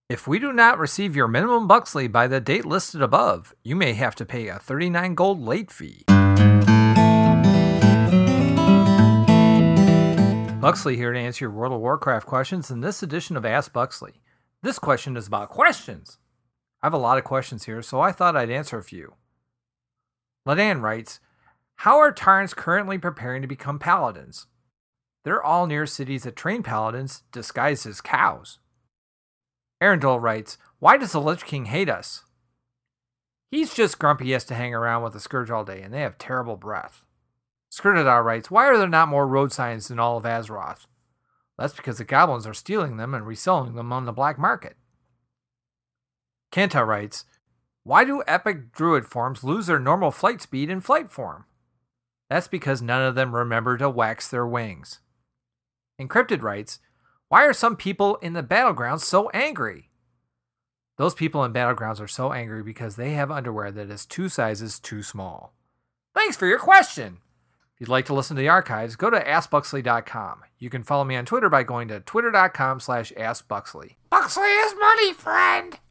If we do not receive your minimum Buxley by the date listed above, you may have to pay a 39 gold late fee. Buxley here to answer your World of Warcraft questions in this edition of Ask Buxley. This question is about questions. I have a lot of questions here, so I thought I'd answer a few. Ladan writes, how are Tarns currently preparing to become paladins? They're all near cities that train paladins disguised as cows. Arundel writes, why does the Lich King hate us? He's just grumpy he has to hang around with the Scourge all day, and they have terrible breath. Skirtadar writes, why are there not more road signs in all of Azeroth? That's because the goblins are stealing them and reselling them on the black market. Kanta writes, why do epic druid forms lose their normal flight speed in flight form? That's because none of them remember to wax their wings. Encrypted writes, why are some people in the battlegrounds so angry? Those people in battlegrounds are so angry because they have underwear that is 2 sizes too small. Thanks for your question! If you'd like to listen to the archives, go to AskBuxley.com. You can follow me on Twitter by going to twitter.com/AskBuxley. Buxley is money, friend!